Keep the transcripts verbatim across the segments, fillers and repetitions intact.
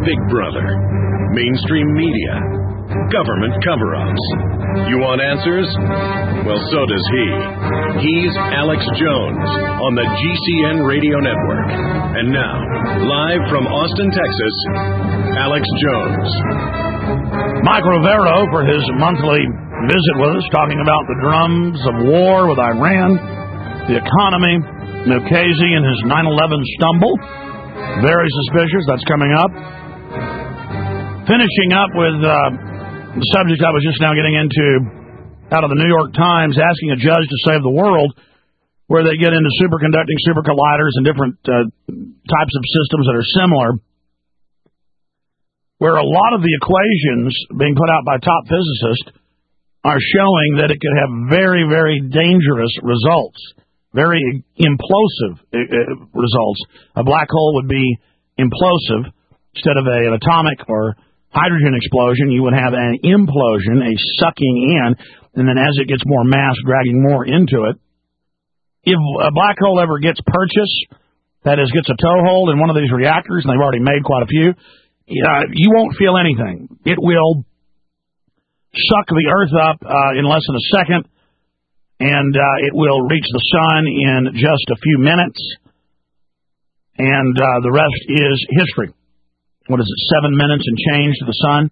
Big Brother, mainstream media, government cover-ups. You want answers? Well, so does he. He's Alex Jones on the G C N Radio Network. And now, live from Austin, Texas, Alex Jones. Mike Rivero for his monthly visit with us, talking about the drums of war with Iran, the economy, Mukasey and his nine eleven stumble. Very suspicious. That's coming up. Finishing up with uh, the subject I was just now getting into out of the New York Times, asking a judge to save the world, where they get into superconducting super colliders and different uh, types of systems that are similar, where a lot of the equations being put out by top physicists are showing that it could have very, very dangerous results, very implosive uh, results. A black hole would be implosive. Instead of a, an atomic or hydrogen explosion, you would have an implosion, a sucking in, and then as it gets more mass, dragging more into it. If a black hole ever gets purchased, that is, gets a toehold in one of these reactors, and they've already made quite a few, uh, you won't feel anything. It will suck the Earth up uh, in less than a second, and uh, it will reach the sun in just a few minutes, and uh, the rest is history. What is it, seven minutes and change to the sun?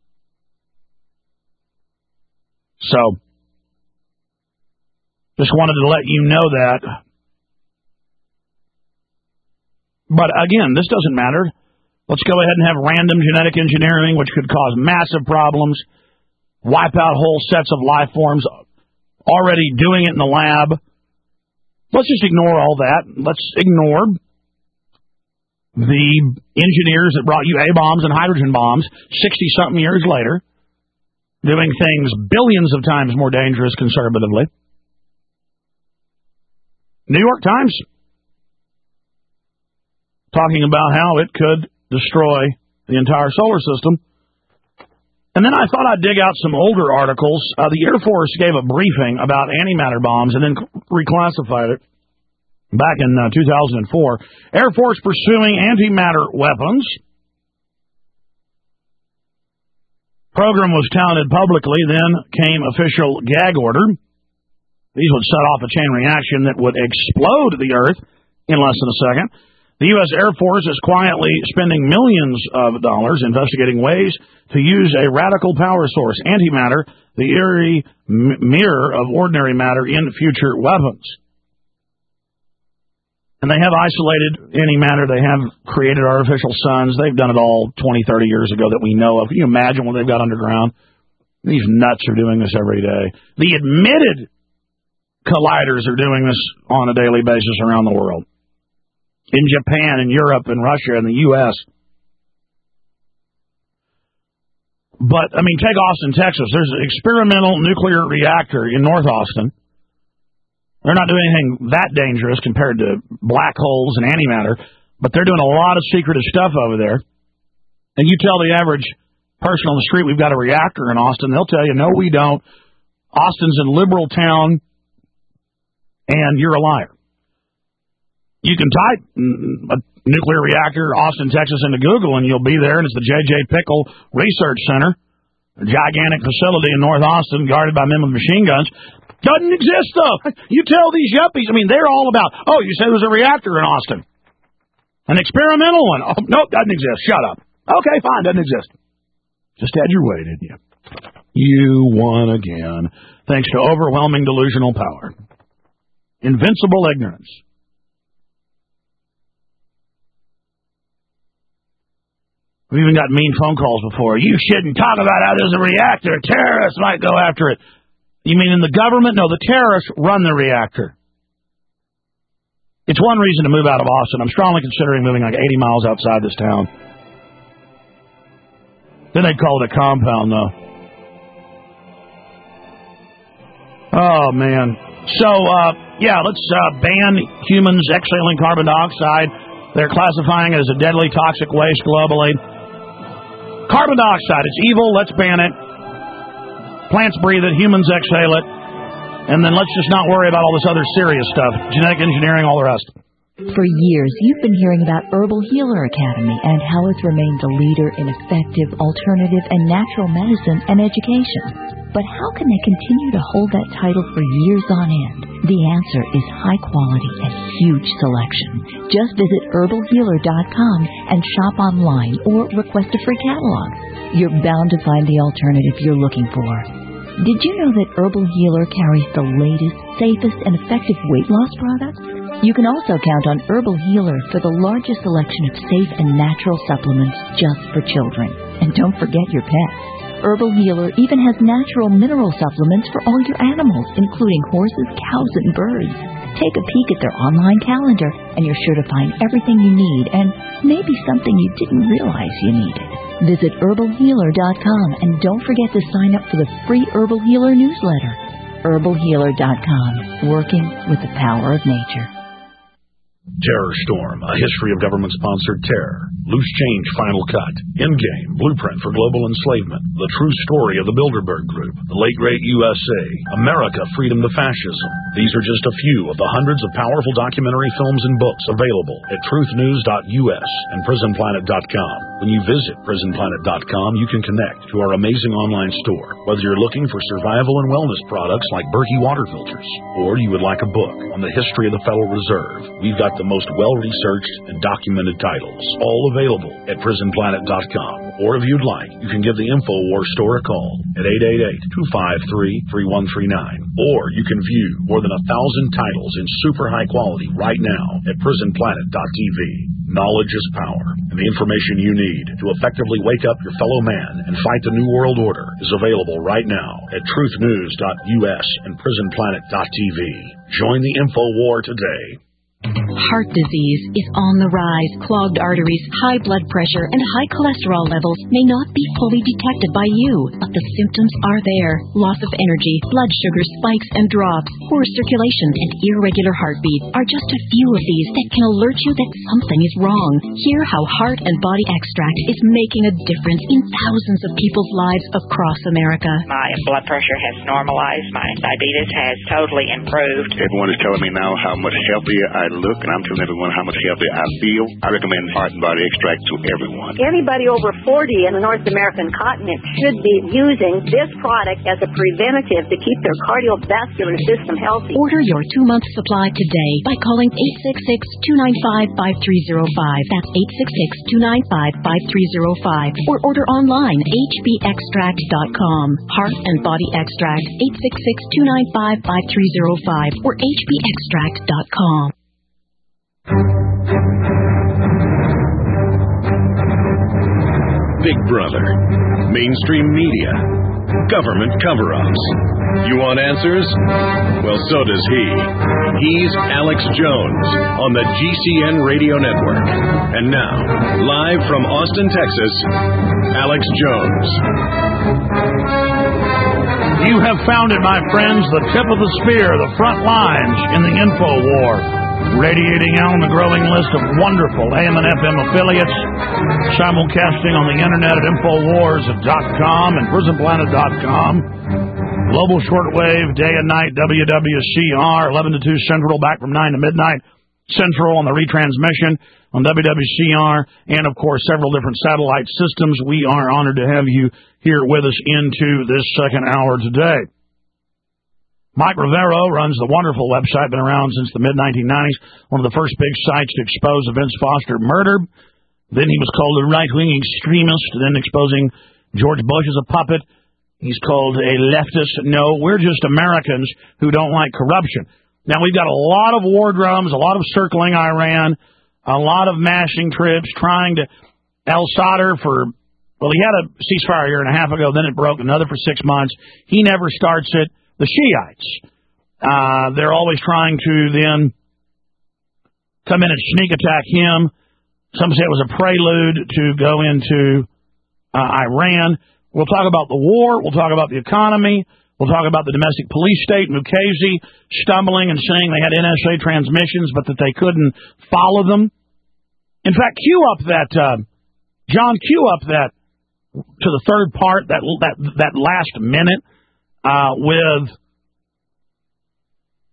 So, just wanted to let you know that. But again, this doesn't matter. Let's go ahead and have random genetic engineering, which could cause massive problems, wipe out whole sets of life forms, already doing it in the lab. Let's just ignore all that. Let's ignore the engineers that brought you A-bombs and hydrogen bombs sixty-something years later, doing things billions of times more dangerous conservatively. New York Times talking about how it could destroy the entire solar system. And then I thought I'd dig out some older articles. Uh, the Air Force gave a briefing about antimatter bombs and then reclassified it back in uh, two thousand four. Air Force pursuing antimatter weapons. Program was touted publicly, then came official gag order. These would set off a chain reaction that would explode the Earth in less than a second. The U S Air Force is quietly spending millions of dollars investigating ways to use a radical power source, antimatter, the eerie m- mirror of ordinary matter in future weapons. And they have isolated antimatter. They have created artificial suns. They've done it all twenty, thirty years ago that we know of. Can you imagine what they've got underground? These nuts are doing this every day. The admitted colliders are doing this on a daily basis around the world. In Japan, in Europe, in Russia, in the U S But, I mean, take Austin, Texas. There's an experimental nuclear reactor in North Austin. They're not doing anything that dangerous compared to black holes and antimatter, but they're doing a lot of secretive stuff over there. And you tell the average person on the street we've got a reactor in Austin, they'll tell you, no, we don't. Austin's a liberal town, and you're a liar. You can type a nuclear reactor, Austin, Texas, into Google, and you'll be there, and it's the J J Pickle Research Center, a gigantic facility in North Austin guarded by men with machine guns. Doesn't exist, though. You tell these yuppies, I mean, they're all about, oh, you said there's a reactor in Austin. An experimental one. Oh, nope, doesn't exist. Shut up. Okay, fine, doesn't exist. Just had your way, didn't you? You won again, thanks to overwhelming delusional power. Invincible ignorance. We've even got mean phone calls before. You shouldn't talk about how there's a reactor. Terrorists might go after it. You mean in the government? No, the terrorists run the reactor. It's one reason to move out of Austin. I'm strongly considering moving like eighty miles outside this town. Then they'd call it a compound, though. Oh, man. So, uh, yeah, let's uh, ban humans exhaling carbon dioxide. They're classifying it as a deadly toxic waste globally. Carbon dioxide, it's evil, let's ban it. Plants breathe it, humans exhale it. And then let's just not worry about all this other serious stuff. Genetic engineering, all the rest. For years, you've been hearing about Herbal Healer Academy and how it's remained the leader in effective, alternative, and natural medicine and education. But how can they continue to hold that title for years on end? The answer is high quality and huge selection. Just visit herbal healer dot com and shop online or request a free catalog. You're bound to find the alternative you're looking for. Did you know that Herbal Healer carries the latest, safest, and effective weight loss products? You can also count on Herbal Healer for the largest selection of safe and natural supplements just for children. And don't forget your pets. Herbal Healer even has natural mineral supplements for all your animals, including horses, cows, and birds. Take a peek at their online calendar, and you're sure to find everything you need and maybe something you didn't realize you needed. Visit herbal healer dot com and don't forget to sign up for the free Herbal Healer newsletter. herbal healer dot com, working with the power of nature. Terror Storm, a history of government-sponsored terror. Loose Change Final Cut. Endgame, Blueprint for Global Enslavement. The True Story of the Bilderberg Group. The Late Great U S A. America, Freedom to Fascism. These are just a few of the hundreds of powerful documentary films and books available at truth news dot U S and prison planet dot com. When you visit prison planet dot com, you can connect to our amazing online store. Whether you're looking for survival and wellness products like Berkey water filters, or you would like a book on the history of the Federal Reserve, we've got the most well-researched and documented titles, all available at prison planet dot com. Or if you'd like, you can give the InfoWars store a call at eight eight eight, two five three, three one three nine. Or you can view more than a thousand titles in super high quality right now at prison planet dot T V. Knowledge is power, and the information you need to effectively wake up your fellow man and fight the New World Order is available right now at truth news dot U S and prison planet dot T V. Join the InfoWar today. Heart disease is on the rise. Clogged arteries, high blood pressure, and high cholesterol levels may not be fully detected by you, but the symptoms are there. Loss of energy, blood sugar spikes and drops, poor circulation, and irregular heartbeat are just a few of these that can alert you that something is wrong. Hear how Heart and Body Extract is making a difference in thousands of people's lives across America. My blood pressure has normalized. My diabetes has totally improved. Everyone is telling me now how much healthier I look, and I'm telling everyone how much healthier I feel. I recommend Heart and Body Extract to everyone. Anybody over forty in the North American continent should be using this product as a preventative to keep their cardiovascular system healthy. Order your two-month supply today by calling eight six six, two nine five, five three zero five. That's eight six six, two nine five, five three zero five. Or order online, h b extract dot com. Heart and Body Extract, eight six six, two nine five, five three zero five or h b extract dot com. Big Brother, mainstream media, government cover-ups. You want answers? Well, so does he. He's Alex Jones on the G C N Radio Network. And now, live from Austin, Texas, Alex Jones. You have found it, my friends, the tip of the spear, the front lines in the info war. Radiating out on the growing list of wonderful A M and F M affiliates, simulcasting on the internet at infowars dot com and prison planet dot com. Global shortwave, day and night, W W C R, eleven to two Central, back from nine to midnight Central on the retransmission on W W C R, and, of course, several different satellite systems. We are honored to have you here with us into this second hour today. Mike Rivero runs the wonderful website, been around since the mid nineteen nineties, one of the first big sites to expose the Vince Foster murder. Then he was called a right-wing extremist, then exposing George Bush as a puppet. He's called a leftist. No, we're just Americans who don't like corruption. Now, we've got a lot of war drums, a lot of circling Iran, a lot of mashing troops, trying to al-Sadr for, well, he had a ceasefire a year and a half ago, then it broke, another for six months. He never starts it. The Shiites, uh, they're always trying to then come in and sneak attack him. Some say it was a prelude to go into uh, Iran. We'll talk about the war. We'll talk about the economy. We'll talk about the domestic police state, Mukasey stumbling and saying they had N S A transmissions, but that they couldn't follow them. In fact, cue up that, uh, John, cue up that to the third part, that that that last minute. Uh, with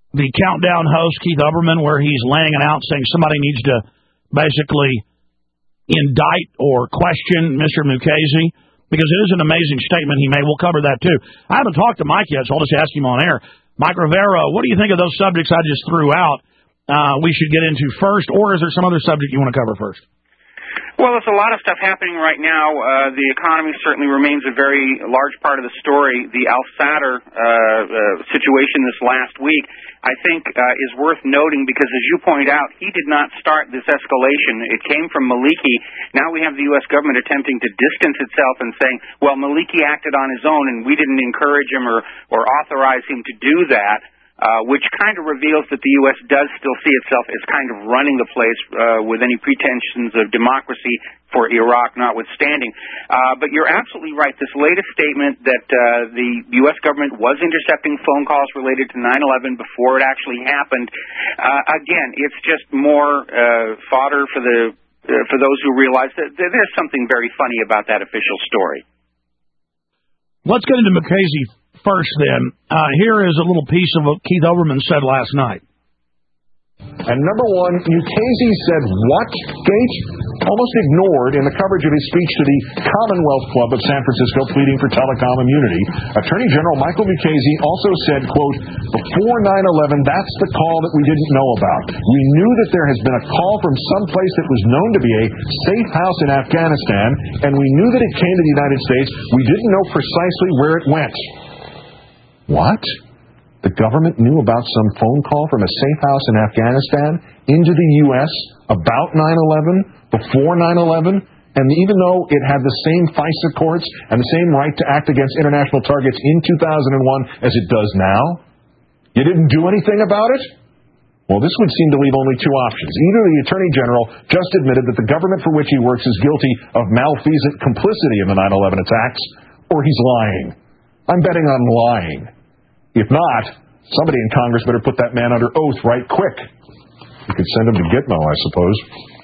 the countdown host, Keith Olbermann, where he's laying it out saying somebody needs to basically indict or question Mister Mukasey, because it is an amazing statement he made. We'll cover that, too. I haven't talked to Mike yet, so I'll just ask him on air. Mike Rivera, what do you think of those subjects I just threw out uh, we should get into first, or is there some other subject you want to cover first? Well, there's a lot of stuff happening right now. Uh, the economy certainly remains a very large part of the story. The al-Sadr uh, uh, situation this last week, I think, uh, is worth noting because, as you point out, he did not start this escalation. It came from Maliki. Now we have the U S government attempting to distance itself and saying, well, Maliki acted on his own and we didn't encourage him or, or authorize him to do that. Uh, which kind of reveals that the U S does still see itself as kind of running the place uh, with any pretensions of democracy for Iraq notwithstanding. Uh, but you're absolutely right. This latest statement that uh, the U S government was intercepting phone calls related to nine eleven before it actually happened, uh, again, it's just more uh, fodder for the uh, for those who realize that there's something very funny about that official story. Let's get into Mukasey first, then. Uh, here is a little piece of what Keith Olbermann said last night. And number one, Mukasey said what, Gate? Almost ignored in the coverage of his speech to the Commonwealth Club of San Francisco pleading for telecom immunity. Attorney General Michael Mukasey also said, quote, before nine eleven, that's the call that we didn't know about. We knew that there has been a call from some place that was known to be a safe house in Afghanistan, and we knew that it came to the United States. We didn't know precisely where it went. What? The government knew about some phone call from a safe house in Afghanistan into the U S about nine eleven, before nine eleven, and even though it had the same FISA courts and the same right to act against international targets in two thousand one as it does now, you didn't do anything about it? Well, this would seem to leave only two options. Either the Attorney General just admitted that the government for which he works is guilty of malfeasant complicity in the nine eleven attacks, or he's lying. I'm betting on lying. If not, somebody in Congress better put that man under oath right quick. You could send him to Gitmo, I suppose.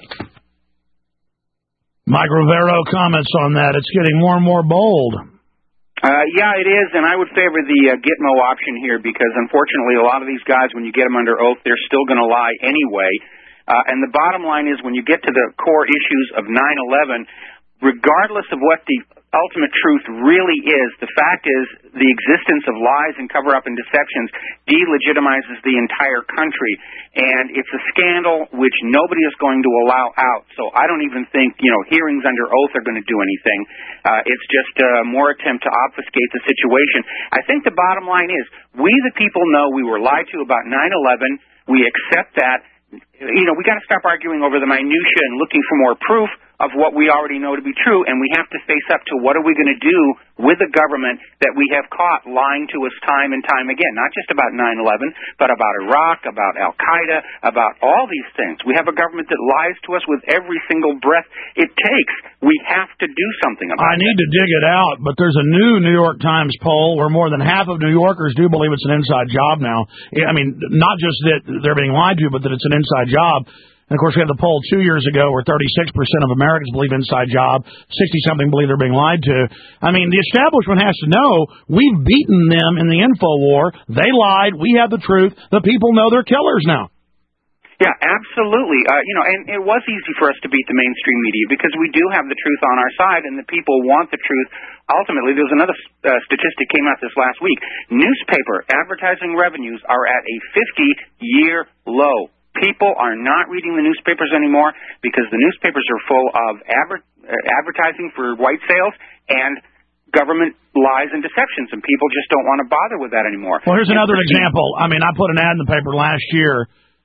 Mike Rivera comments on that. It's getting more and more bold. Uh, yeah, it is, and I would favor the uh, Gitmo option here because, unfortunately, a lot of these guys, when you get them under oath, they're still going to lie anyway. Uh, and the bottom line is when you get to the core issues of nine eleven, regardless of what the ultimate truth really is, the fact is the existence of lies and cover-up and deceptions delegitimizes the entire country. And it's a scandal which nobody is going to allow out. So I don't even think, you know, hearings under oath are going to do anything. Uh, it's just a more attempt to obfuscate the situation. I think the bottom line is we the people know we were lied to about nine eleven. We accept that. You know, we got to stop arguing over the minutia and looking for more proof of what we already know to be true, and we have to face up to what are we going to do with a government that we have caught lying to us time and time again, not just about nine eleven, but about Iraq, about Al-Qaeda, about all these things. We have a government that lies to us with every single breath it takes. We have to do something about it. I need to dig it out, but there's a new New York Times poll where more than half of New Yorkers do believe it's an inside job now. I mean, not just that they're being lied to, but that it's an inside job. And, of course, we had the poll two years ago where thirty-six percent of Americans believe inside job, sixty-something believe they're being lied to. I mean, the establishment has to know we've beaten them in the info war. They lied. We have the truth. The people know they're killers now. Yeah, absolutely. Uh, you know, and it was easy for us to beat the mainstream media because we do have the truth on our side, and the people want the truth. Ultimately, there was another uh, statistic came out this last week. Newspaper advertising revenues are at a fifty-year low. People are not reading the newspapers anymore because the newspapers are full of adver- uh, advertising for white sales and government lies and deceptions, and people just don't want to bother with that anymore. Well, here's another example. I mean, I put an ad in the paper last year,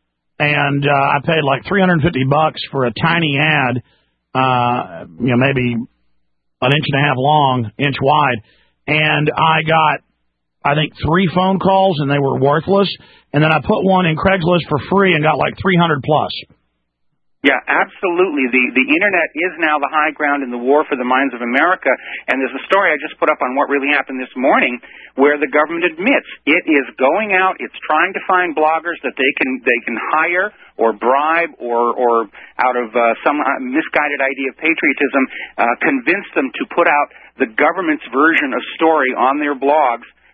and uh, I paid like three hundred fifty bucks for a tiny ad, uh, you know, maybe an inch and a half long, inch wide, and I got, I think, three phone calls, and they were worthless. And then I put one in Craigslist for free and got like three hundred plus. Yeah, absolutely. The the Internet is now the high ground in the war for the minds of America. And there's a story I just put up on what really happened this morning where the government admits it is going out, it's trying to find bloggers that they can they can hire or bribe or, or out of uh, some misguided idea of patriotism, uh, convince them to put out the government's version of story on their blogs.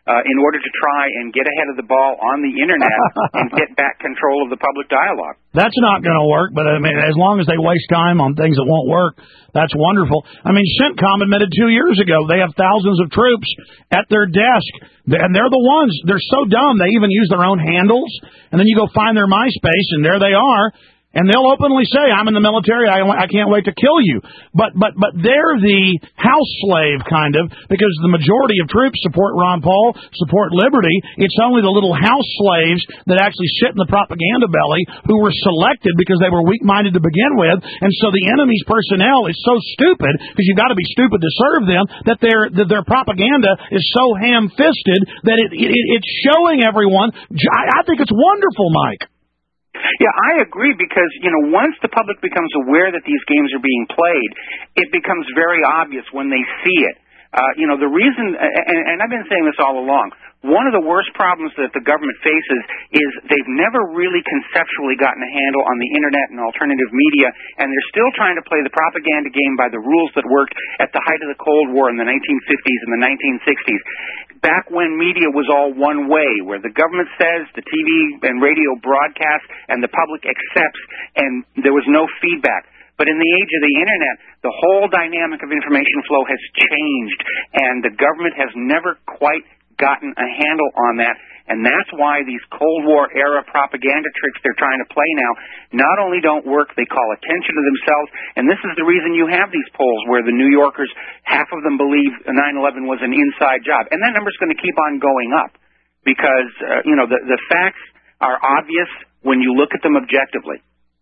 uh, in order to try and get ahead of the ball on the Internet and get back control of the public dialogue. That's not going to work, but I mean, as long as they waste time on things that won't work, that's wonderful. I mean, CENTCOM admitted two years ago they have thousands of troops at their desk, and they're the ones, they're so dumb, they even use their own handles, and then you go find their MySpace, and there they are. And they'll openly say, I'm in the military, I, I can't wait to kill you. But but but they're the house slave, kind of, because the majority of troops support Ron Paul, support liberty. It's only the little house slaves that actually sit in the propaganda belly who were selected because they were weak-minded to begin with. And so the enemy's personnel is so stupid, because you've got to be stupid to serve them, that their that their propaganda is so ham-fisted that it, it it's showing everyone. I, I think it's wonderful, Mike. Yeah, I agree, because, you know, once the public becomes aware that these games are being played, it becomes very obvious when they see it. Uh, you know, the reason, and, and I've been saying this all along, one of the worst problems that the government faces is they've never really conceptually gotten a handle on the Internet and alternative media, and they're still trying to play the propaganda game by the rules that worked at the height of the Cold War in the nineteen fifties and the nineteen sixties. Back when media was all one way, where the government says, the T V and radio broadcasts, and the public accepts, and there was no feedback. But in the age of the Internet, the whole dynamic of information flow has changed, and the government has never quite gotten a handle on that. And that's why these Cold War-era propaganda tricks they're trying to play now not only don't work, they call attention to themselves. And this is the reason you have these polls where the New Yorkers, half of them believe nine eleven was an inside job. And that number's going to keep on going up because, uh, you know, the, the facts are obvious when you look at them objectively.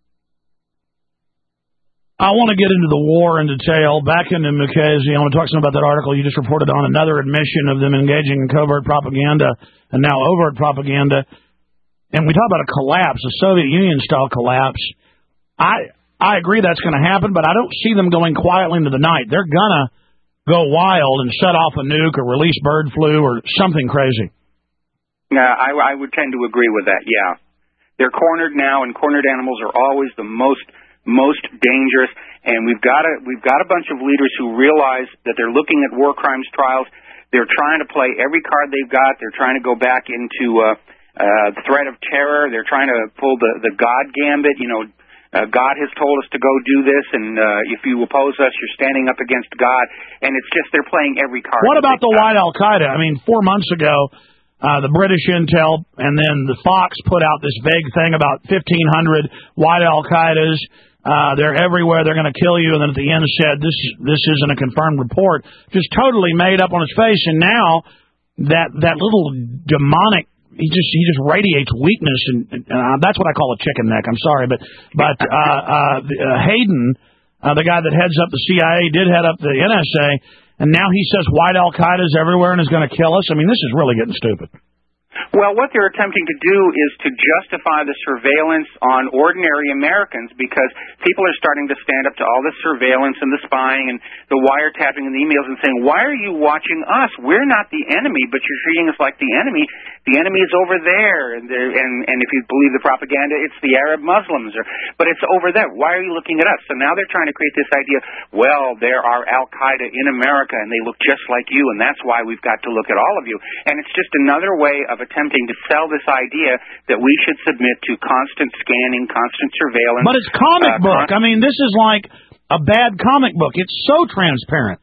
I want to get into the war in detail. Back into Mukasey, I want to talk some about that article you just reported on, another admission of them engaging in covert propaganda and now overt propaganda. And we talk about a collapse, a Soviet Union-style collapse. I I agree that's going to happen, but I don't see them going quietly into the night. They're going to go wild and set off a nuke or release bird flu or something crazy. Yeah, I, I would tend to agree with that, yeah. They're cornered now, and cornered animals are always the most... most dangerous, and we've got a we've got a bunch of leaders who realize that they're looking at war crimes trials. They're trying to play every card they've got. They're trying to go back into uh, uh, the threat of terror. They're trying to pull the the God gambit. You know, uh, God has told us to go do this, and uh, if you oppose us, you're standing up against God. And it's just they're playing every card. What about the white Al Qaeda? I mean, four months ago, Uh, the British intel and then the Fox put out this vague thing about fifteen hundred white Al Qaedas. Uh, they're everywhere. They're going to kill you. And then at the end said, this this isn't a confirmed report. Just totally made up on his face. And now that that little demonic, he just he just radiates weakness. And, and uh, that's what I call a chicken neck. I'm sorry. But but uh, uh, uh, Hayden, uh, the guy that heads up the C I A, did head up the N S A. And now he says white Al Qaeda is everywhere and is going to kill us. I mean, this is really getting stupid. Well, what they're attempting to do is to justify the surveillance on ordinary Americans, because people are starting to stand up to all this surveillance and the spying and the wiretapping and the emails and saying, why are you watching us? We're not the enemy, but you're treating us like the enemy. The enemy is over there, and, and, and if you believe the propaganda, it's the Arab Muslims, or, but it's over there. Why are you looking at us? So now they're trying to create this idea, well, there are Al-Qaeda in America, and they look just like you, and that's why we've got to look at all of you. And it's just another way of attempting to sell this idea that we should submit to constant scanning, constant surveillance. But it's comic uh, book. I mean, this is like a bad comic book. It's so transparent.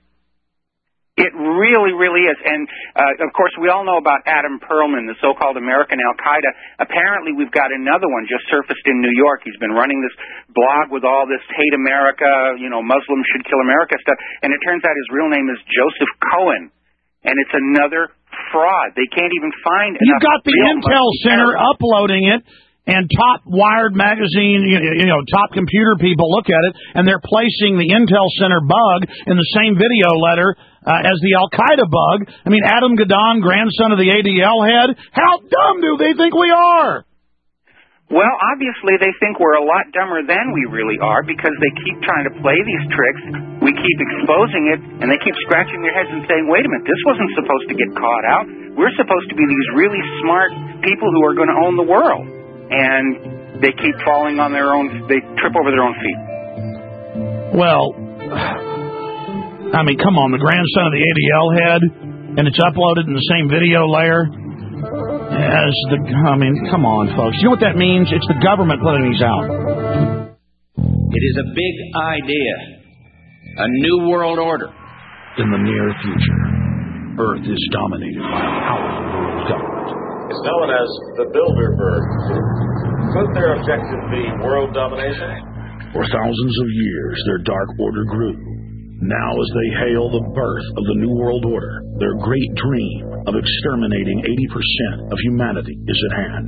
It really, really is. And, uh, of course, we all know about Adam Perlman, the so-called American Al-Qaeda. Apparently, we've got another one just surfaced in New York. He's been running this blog with all this hate America, you know, Muslims should kill America stuff. And it turns out his real name is Joseph Cohen. And it's another fraud. They can't even find enough. You've got the Intel Center uploading it, and top Wired magazine, you, you know, top computer people look at it, and they're placing the Intel Center bug in the same video letter uh, as the Al-Qaeda bug. I mean, Adam Gadon, grandson of the A D L head, how dumb do they think we are? Well, obviously they think we're a lot dumber than we really are, because they keep trying to play these tricks. We keep exposing it, and they keep scratching their heads and saying, wait a minute, this wasn't supposed to get caught out. We're supposed to be these really smart people who are going to own the world. And they keep falling on their own, they trip over their own feet. Well, I mean, come on, the grandson of the A D L head, and it's uploaded in the same video layer as the... I mean, come on, folks. You know what that means? It's the government putting these out. It is a big idea. A new world order. In the near future, Earth is dominated by a powerful world government. It's known as the Bilderberg Group. Could their objective be world domination? For thousands of years, their dark order grew. Now, as they hail the birth of the New World Order, their great dream of exterminating eighty percent of humanity is at hand.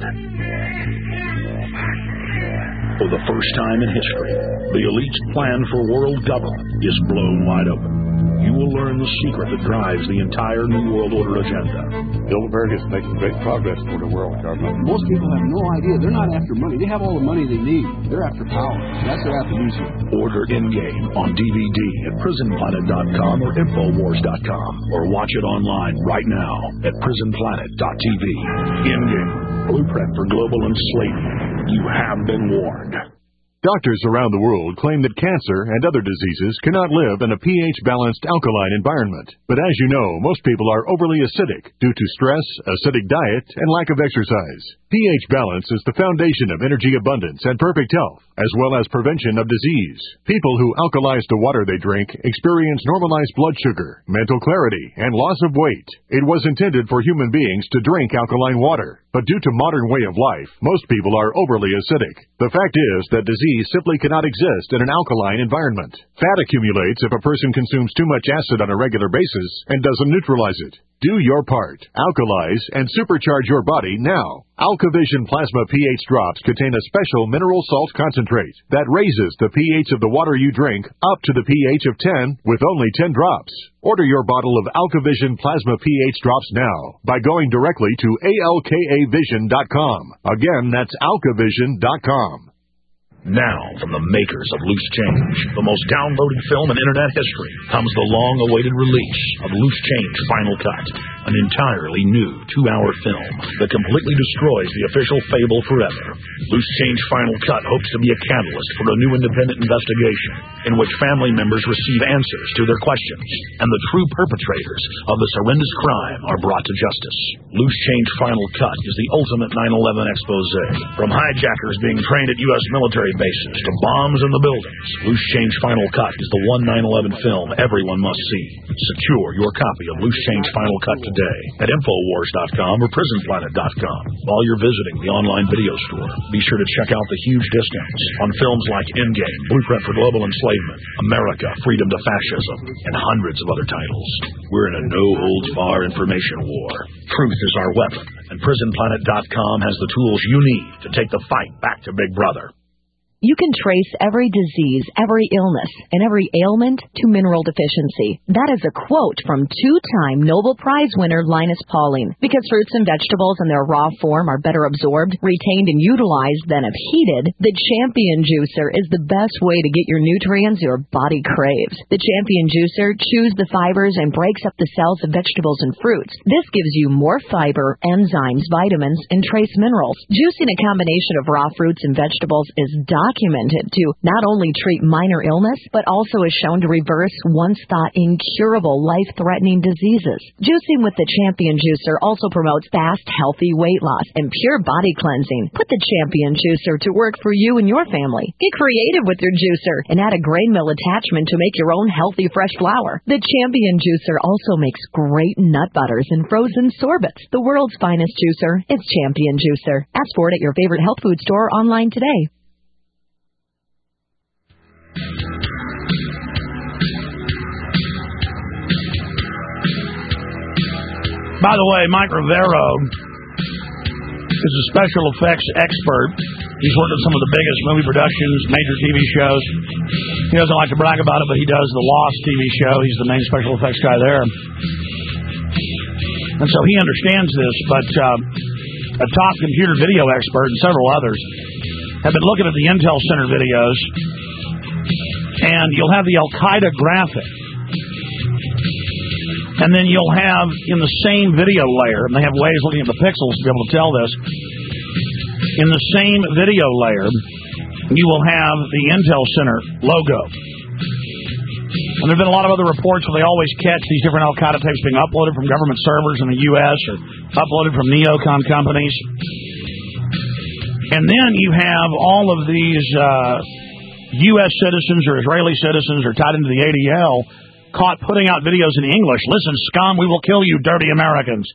For the first time in history, the elite's plan for world government is blown wide open. You will learn the secret that drives the entire New World Order agenda. Bilderberg is making great progress toward a world government. Most people have no idea. They're not after money. They have all the money they need. They're after power. That's their attribution. Order Endgame on D V D at prison planet dot com or infowars dot com, or watch it online right now at prison planet dot t v. Endgame, blueprint for global enslavement. You have been warned. Doctors around the world claim that cancer and other diseases cannot live in a pH-balanced alkaline environment. But as you know, most people are overly acidic due to stress, acidic diet, and lack of exercise. pH balance is the foundation of energy abundance and perfect health, as well as prevention of disease. People who alkalize the water they drink experience normalized blood sugar, mental clarity, and loss of weight. It was intended for human beings to drink alkaline water, but due to modern way of life, most people are overly acidic. The fact is that disease simply cannot exist in an alkaline environment. Fat accumulates if a person consumes too much acid on a regular basis and doesn't neutralize it. Do your part. Alkalize and supercharge your body now. AlkaVision Plasma pH drops contain a special mineral salt concentrate that raises the pH of the water you drink up to the pH of ten with only ten drops. Order your bottle of AlkaVision Plasma pH drops now by going directly to A L K A vision dot com. Again, that's alkavision dot com. Now, from the makers of Loose Change, the most downloaded film in Internet history, comes the long-awaited release of Loose Change Final Cut, an entirely new two-hour film that completely destroys the official fable forever. Loose Change Final Cut hopes to be a catalyst for a new independent investigation in which family members receive answers to their questions, and the true perpetrators of this horrendous crime are brought to justice. Loose Change Final Cut is the ultimate nine eleven expose. From hijackers being trained at U S military bases to bombs in the buildings, Loose Change Final Cut is the one nine eleven film everyone must see. Secure your copy of Loose Change Final Cut today at infowars dot com or prison planet dot com. While you're visiting the online video store, be sure to check out the huge discounts on films like Endgame, Blueprint for Global Enslavement, America, Freedom to Fascism, and hundreds of other titles. We're in a no-holds-barred information war. Truth is our weapon, and prison planet dot com has the tools you need to take the fight back to Big Brother. You can trace every disease, every illness, and every ailment to mineral deficiency. That is a quote from two-time Nobel Prize winner Linus Pauling. Because fruits and vegetables in their raw form are better absorbed, retained, and utilized than if heated, the Champion Juicer is the best way to get your nutrients your body craves. The Champion Juicer chews the fibers and breaks up the cells of vegetables and fruits. This gives you more fiber, enzymes, vitamins, and trace minerals. Juicing a combination of raw fruits and vegetables is documented documented to not only treat minor illness, but also is shown to reverse once thought incurable life-threatening diseases. Juicing with the Champion Juicer also promotes fast, healthy weight loss and pure body cleansing. Put the Champion Juicer to work for you and your family. Get creative with your juicer and add a grain mill attachment to make your own healthy, fresh flour. The Champion Juicer also makes great nut butters and frozen sorbets. The world's finest juicer is Champion Juicer. Ask for it at your favorite health food store or online today. By the way, Mike Rivero is a special effects expert. He's worked on some of the biggest movie productions, major T V shows. He doesn't like to brag about it, but he does the Lost T V show. He's the main special effects guy there. And so he understands this, but uh, a top computer video expert and several others have been looking at the Intel Center videos, and you'll have the Al-Qaeda graphic. And then you'll have, in the same video layer, and they have ways looking at the pixels to be able to tell this, in the same video layer, you will have the Intel Center logo. And there have been a lot of other reports where they always catch these different Al-Qaeda tapes being uploaded from government servers in the U S or uploaded from neocon companies. And then you have all of these uh, U S citizens or Israeli citizens or tied into the A D L caught putting out videos in English. Listen, scum, we will kill you, dirty Americans.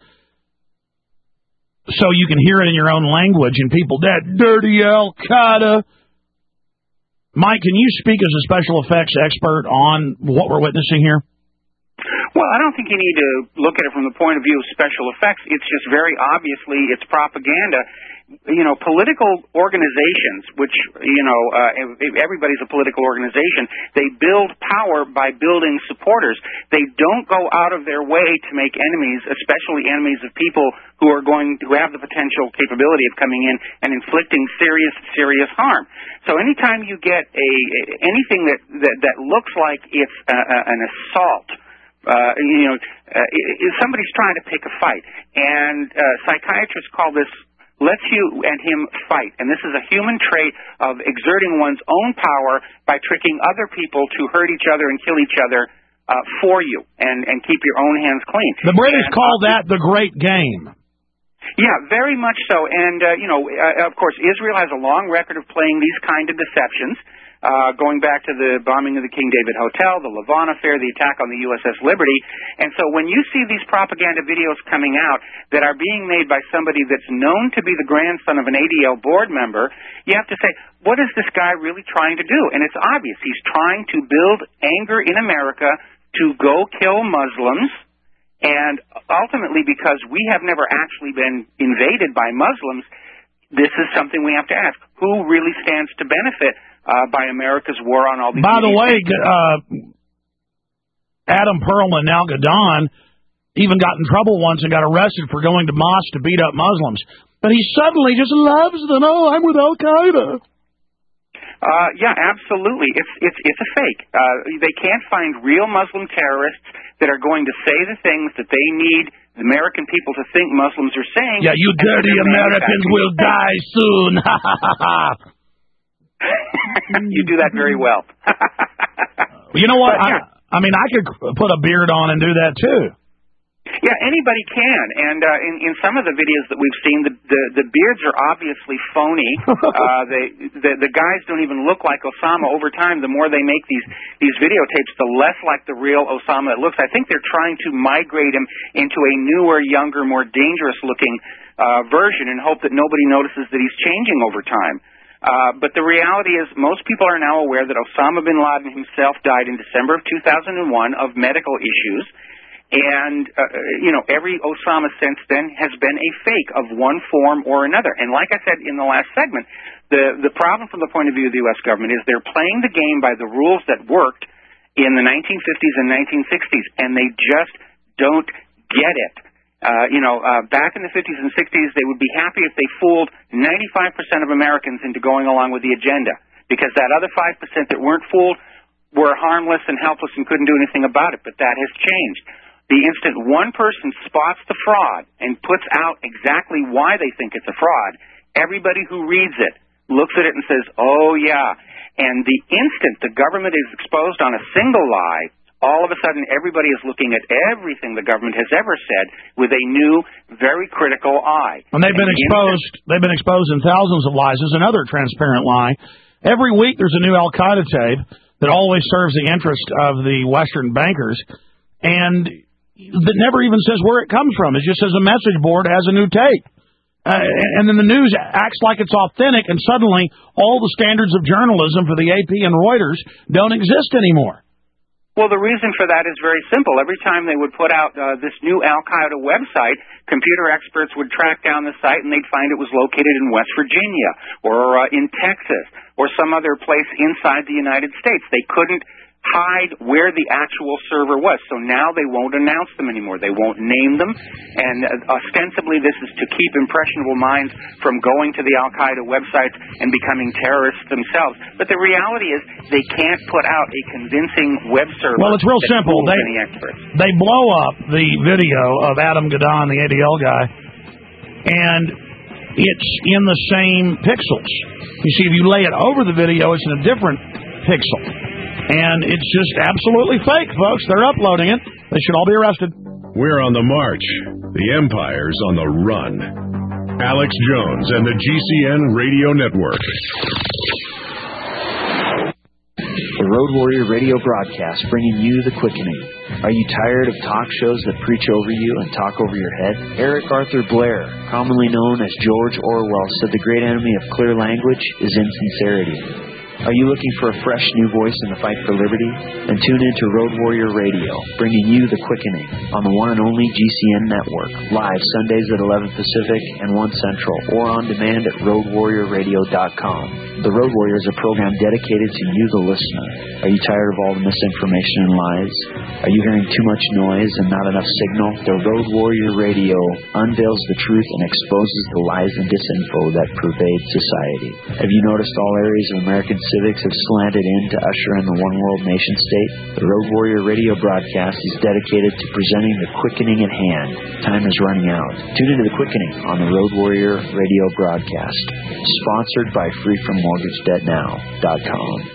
So you can hear it in your own language, and people, that dirty Al-Qaeda. Mike, can you speak as a special effects expert on what we're witnessing here? Well, I don't think you need to look at it from the point of view of special effects. It's just very obviously it's propaganda. You know, political organizations, which, you know, uh, everybody's a political organization, they build power by building supporters. They don't go out of their way to make enemies, especially enemies of people who are going who have the potential capability of coming in and inflicting serious, serious harm. So anytime you get a anything that, that, that looks like it's a, a, an assault, Uh, you know, uh, if somebody's trying to pick a fight, and uh, psychiatrists call this "lets you and him fight," and this is a human trait of exerting one's own power by tricking other people to hurt each other and kill each other uh, for you, and, and keep your own hands clean. The British and, call uh, that the Great Game. Yeah, very much so, and uh, you know, uh, of course, Israel has a long record of playing these kind of deceptions. Uh, going back to the bombing of the King David Hotel, the Lavon affair, the attack on the U S S Liberty. And so when you see these propaganda videos coming out that are being made by somebody that's known to be the grandson of an A D L board member, you have to say, what is this guy really trying to do? And it's obvious. He's trying to build anger in America to go kill Muslims. And ultimately, because we have never actually been invaded by Muslims, this is something we have to ask. Who really stands to benefit Uh, by America's war on all these... By the way, uh, Adam Perlman, now Gadon, even got in trouble once and got arrested for going to mosques to beat up Muslims. But he suddenly just loves them. Oh, I'm with Al-Qaeda. Uh, yeah, absolutely. It's it's it's a fake. Uh, they can't find real Muslim terrorists that are going to say the things that they need the American people to think Muslims are saying. Yeah, you dirty Americans will die soon. Ha ha ha ha. You do that very well. You know what? But, yeah. I, I mean, I could put a beard on and do that, too. Yeah, anybody can. And uh, in, in some of the videos that we've seen, the, the, the beards are obviously phony. uh, they, the, the guys don't even look like Osama. Over time, the more they make these, these videotapes, the less like the real Osama it looks. I think they're trying to migrate him into a newer, younger, more dangerous-looking uh, version and hope that nobody notices that he's changing over time. Uh, but the reality is most people are now aware that Osama bin Laden himself died in December of two thousand one of medical issues. And, uh, you know, every Osama since then has been a fake of one form or another. And like I said in the last segment, the, the problem from the point of view of the U S government is they're playing the game by the rules that worked in the nineteen fifties and nineteen sixties, and they just don't get it. Uh, you know, uh, back in the fifties and sixties, they would be happy if they fooled ninety-five percent of Americans into going along with the agenda, because that other five percent that weren't fooled were harmless and helpless and couldn't do anything about it. But that has changed. The instant one person spots the fraud and puts out exactly why they think it's a fraud, everybody who reads it looks at it and says, oh, yeah. And the instant the government is exposed on a single lie, all of a sudden, everybody is looking at everything the government has ever said with a new, very critical eye. And they've been and exposed. The they've been exposed in thousands of lies. There's another transparent lie. Every week, there's a new Al-Qaeda tape that always serves the interest of the Western bankers, and that never even says where it comes from. It just says a message board has a new tape. Uh, and then the news acts like it's authentic, and suddenly all the standards of journalism for the A P and Reuters don't exist anymore. Well, the reason for that is very simple. Every time they would put out uh, this new Al-Qaeda website, computer experts would track down the site, and they'd find it was located in West Virginia or uh, in Texas or some other place inside the United States. They couldn't hide where the actual server was. So now they won't announce them anymore. They won't name them. And uh, ostensibly this is to keep impressionable minds from going to the Al-Qaeda websites and becoming terrorists themselves. But the reality is they can't put out a convincing web server. Well, it's real simple. They, they blow up the video of Adam Gadon, the A D L guy, and it's in the same pixels. You see, if you lay it over the video, it's in a different pixel. And it's just absolutely fake, folks. They're uploading it. They should all be arrested. We're on the march. The Empire's on the run. Alex Jones and the G C N Radio Network. The Road Warrior radio broadcast, bringing you the quickening. Are you tired of talk shows that preach over you and talk over your head? Eric Arthur Blair, commonly known as George Orwell, said the great enemy of clear language is insincerity. Are you looking for a fresh new voice in the fight for liberty? Then tune in to Road Warrior Radio, bringing you the quickening on the one and only G C N Network, live Sundays at eleven Pacific and one Central, or on demand at road warrior radio dot com. The Road Warrior is a program dedicated to you, the listener. Are you tired of all the misinformation and lies? Are you hearing too much noise and not enough signal? The Road Warrior Radio unveils the truth and exposes the lies and disinfo that pervade society. Have you noticed all areas of American civics have slanted in to usher in the one-world nation-state? The Road Warrior radio broadcast is dedicated to presenting the quickening at hand. Time is running out. Tune into the quickening on the Road Warrior radio broadcast. Sponsored by free from mortgage debt now dot com.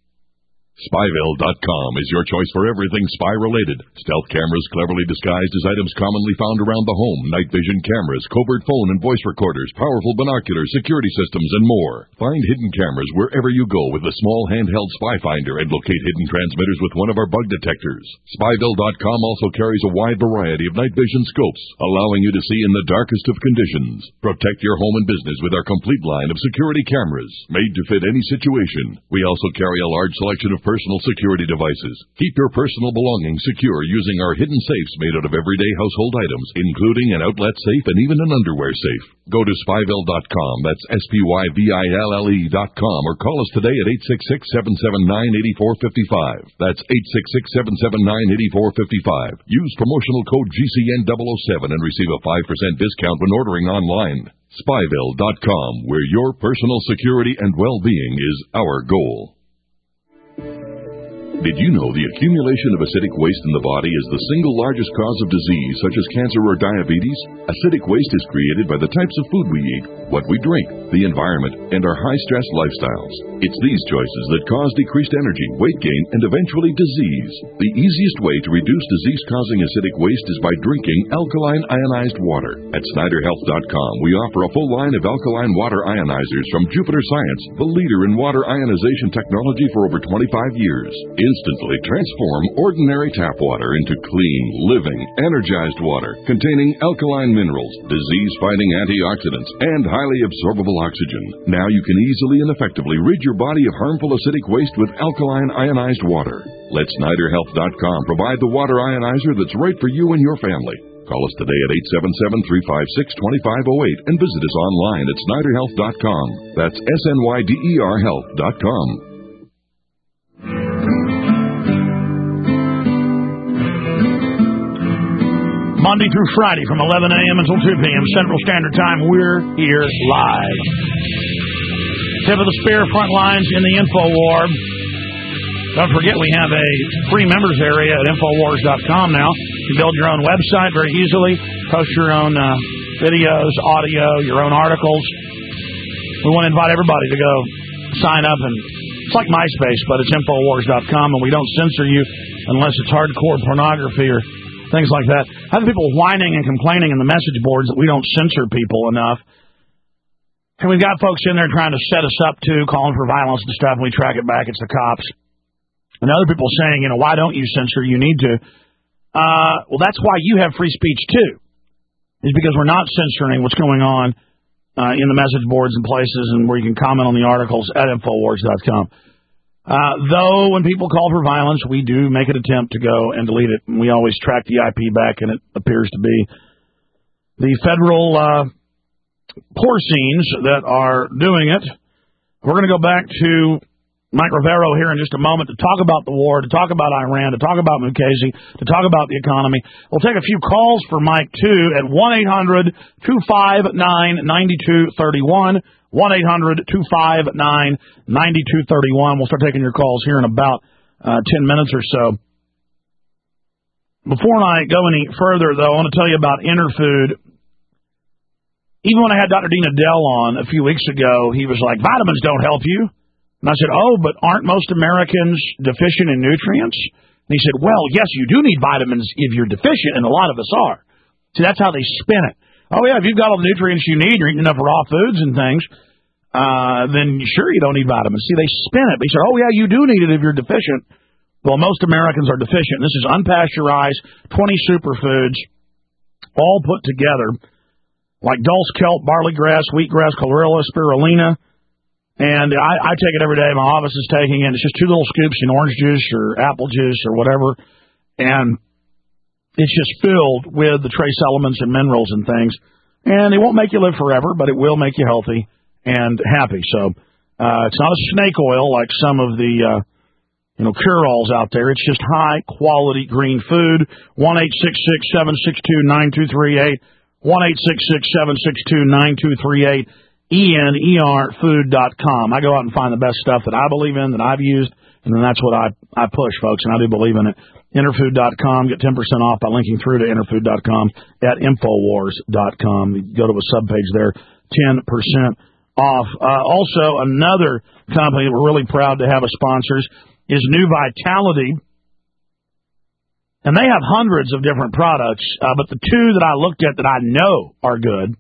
Spyville dot com is your choice for everything spy-related. Stealth cameras cleverly disguised as items commonly found around the home, night vision cameras, covert phone and voice recorders, powerful binoculars, security systems, and more. Find hidden cameras wherever you go with a small handheld spy finder and locate hidden transmitters with one of our bug detectors. Spyville dot com also carries a wide variety of night vision scopes, allowing you to see in the darkest of conditions. Protect your home and business with our complete line of security cameras, made to fit any situation. We also carry a large selection of personal security devices. Keep your personal belongings secure using our hidden safes made out of everyday household items, including an outlet safe and even an underwear safe. Go to Spyville dot com, that's S P Y V I L L E dot com, or call us today at eight six six, seven seven nine, eight four five five. That's eight six six, seven seven nine, eight four five five. Use promotional code G C N double oh seven and receive a five percent discount when ordering online. Spyville dot com, where your personal security and well-being is our goal. Did you know the accumulation of acidic waste in the body is the single largest cause of disease such as cancer or diabetes? Acidic waste is created by the types of food we eat, what we drink, the environment, and our high-stress lifestyles. It's these choices that cause decreased energy, weight gain, and eventually disease. The easiest way to reduce disease-causing acidic waste is by drinking alkaline ionized water. At Snyder Health dot com, we offer a full line of alkaline water ionizers from Jupiter Science, the leader in water ionization technology for over twenty-five years. Instantly transform ordinary tap water into clean, living, energized water containing alkaline minerals, disease-fighting antioxidants, and highly absorbable oxygen. Now you can easily and effectively rid your body of harmful acidic waste with alkaline ionized water. Let Snyder Health dot com provide the water ionizer that's right for you and your family. Call us today at eight seven seven, three five six, two five zero eight and visit us online at Snyder Health dot com. That's S N Y D E R Health dot com. Monday through Friday from eleven a.m. until two p.m. Central Standard Time, we're here live. Tip of the spear, front lines in the InfoWar. Don't forget we have a free members area at InfoWars dot com now. You can build your own website very easily, post your own uh, videos, audio, your own articles. We want to invite everybody to go sign up, and it's like MySpace, but it's InfoWars dot com, and we don't censor you unless it's hardcore pornography or things like that. I have people whining and complaining in the message boards that we don't censor people enough. And we've got folks in there trying to set us up, too, calling for violence and stuff, and we track it back. It's the cops. And other people saying, you know, why don't you censor? You need to. Uh, well, that's why you have free speech, too. It's because we're not censoring what's going on uh, in the message boards and places and where you can comment on the articles at InfoWars dot com. Uh, though, when people call for violence, we do make an attempt to go and delete it. And we always track the I P back, and it appears to be the federal uh, porcines that are doing it. We're going to go back to Mike Rivero here in just a moment to talk about the war, to talk about Iran, to talk about Mukasey, to talk about the economy. We'll take a few calls for Mike, too, at one eight hundred, two five nine, nine two three one. one eight hundred, two five nine, nine two three one. We'll start taking your calls here in about uh, ten minutes or so. Before I go any further, though, I want to tell you about Interfood. Even when I had Doctor Dean Adele on a few weeks ago, he was like, vitamins don't help you. And I said, oh, but aren't most Americans deficient in nutrients? And he said, well, yes, you do need vitamins if you're deficient, and a lot of us are. See, that's how they spin it. Oh, yeah, if you've got all the nutrients you need, you're eating enough raw foods and things, uh, then sure you don't need vitamins. See, they spin it. They say, oh, yeah, you do need it if you're deficient. Well, most Americans are deficient. This is unpasteurized, twenty superfoods, all put together, like dulse kelp, barley grass, wheatgrass, chlorella, spirulina. And I, I take it every day. My office is taking it. It's just two little scoops in orange juice or apple juice or whatever. And it's just filled with the trace elements and minerals and things. And it won't make you live forever, but it will make you healthy and happy. So uh, it's not a snake oil like some of the uh, you know cure-alls out there. It's just high-quality green food. one eight six six, seven six two, nine two three eight. one eight six six, seven six two, nine two three eight. E N E R food dot com. I go out and find the best stuff that I believe in, that I've used, and then that's what I, I push, folks, and I do believe in it. Interfood dot com. Get ten percent off by linking through to Interfood dot com at Infowars dot com. Go to a subpage there, ten percent off. Uh, also, another company that we're really proud to have as sponsors is New Vitality, and they have hundreds of different products, uh, but the two that I looked at that I know are good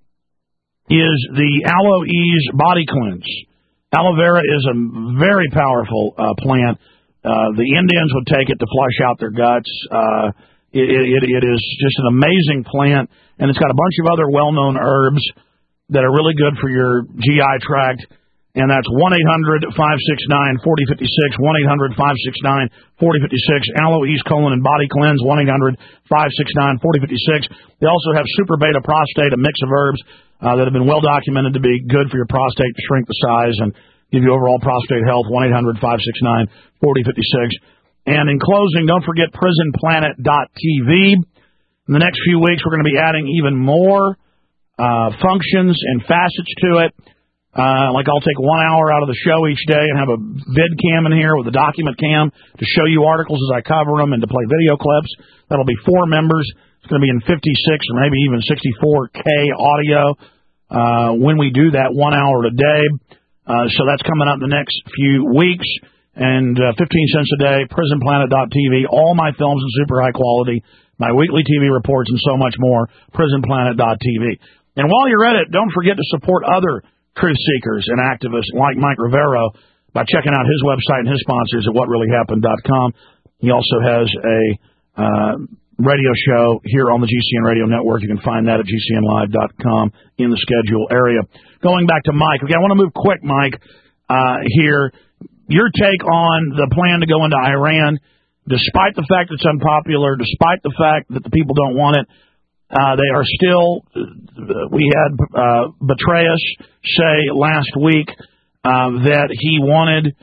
is the Aloe Ease Body Cleanse. Aloe vera is a very powerful uh, plant. Uh, the Indians would take it to flush out their guts. Uh, it, it, it is just an amazing plant, and it's got a bunch of other well-known herbs that are really good for your G I tract, and that's one eight hundred, five six nine, four zero five six, one eight hundred, five six nine, four zero five six, Aloe Ease Colon and Body Cleanse, one eight hundred, five six nine, four zero five six. They also have Super Beta Prostate, a mix of herbs uh, that have been well documented to be good for your prostate to shrink the size and give you overall prostate health, one eight hundred, five six nine, four zero five six. And in closing, don't forget prison planet dot t v. In the next few weeks, we're going to be adding even more uh, functions and facets to it. Uh, like I'll take one hour out of the show each day and have a vid cam in here with a document cam to show you articles as I cover them and to play video clips. That'll be four members. It's going to be in fifty-six or maybe even sixty-four K audio uh, when we do that one hour a day. Uh, so that's coming up in the next few weeks. And uh, fifteen cents a day, prison planet dot t v. All my films in super high quality, my weekly T V reports, and so much more, prison planet dot t v. And while you're at it, don't forget to support other truth seekers and activists like Mike Rivero by checking out his website and his sponsors at what really happened dot com. He also has a uh, radio show here on the G C N Radio Network. You can find that at G C N live dot com in the schedule area. Going back to Mike. Okay, I want to move quick, Mike, uh, here. Your take on the plan to go into Iran, despite the fact it's unpopular, despite the fact that the people don't want it, uh, they are still, uh, we had uh, Petraeus say last week uh, that he wanted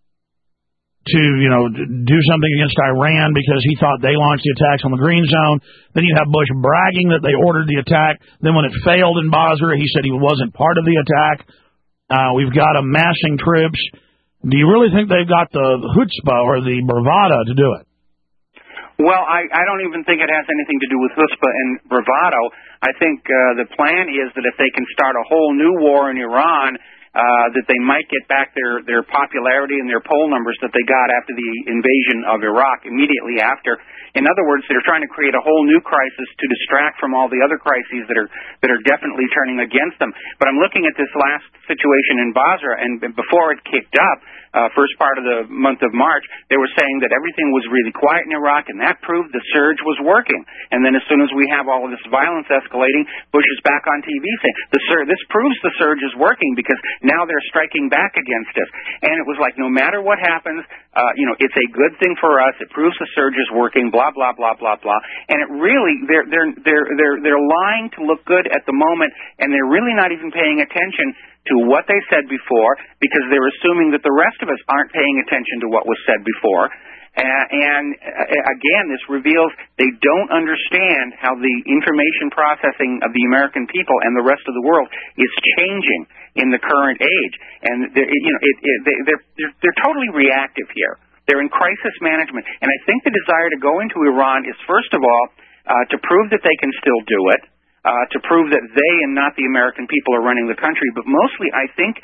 to, you know, do something against Iran because he thought they launched the attacks on the Green Zone. Then you have Bush bragging that they ordered the attack. Then when it failed in Basra, he said he wasn't part of the attack. Uh, we've got them massing troops. Do you really think they've got the chutzpah or the bravado to do it? Well, I, I don't even think it has anything to do with chutzpah and bravado. I think uh, the plan is that if they can start a whole new war in Iran, uh, that they might get back their, their popularity and their poll numbers that they got after the invasion of Iraq, immediately after. In other words, they're trying to create a whole new crisis to distract from all the other crises that are that are definitely turning against them. But I'm looking at this last situation in Basra, and before it kicked up, uh, first part of the month of March, they were saying that everything was really quiet in Iraq, and that proved the surge was working. And then as soon as we have all of this violence escalating, Bush is back on T V saying, the sur- this proves the surge is working because now they're striking back against us. And it was like, no matter what happens, uh, you know, it's a good thing for us. It proves the surge is working, blah, blah, blah, blah, blah. And it really, they're, they're, they're, they're, they're lying to look good at the moment, and they're really not even paying attention to what they said before because they're assuming that the rest of us aren't paying attention to what was said before. Uh, and, uh, again, this reveals they don't understand how the information processing of the American people and the rest of the world is changing in the current age. And, you know, it, it, they're, they're, they're totally reactive here. They're in crisis management. And I think the desire to go into Iran is, first of all, uh, to prove that they can still do it, uh, to prove that they and not the American people are running the country. But mostly, I think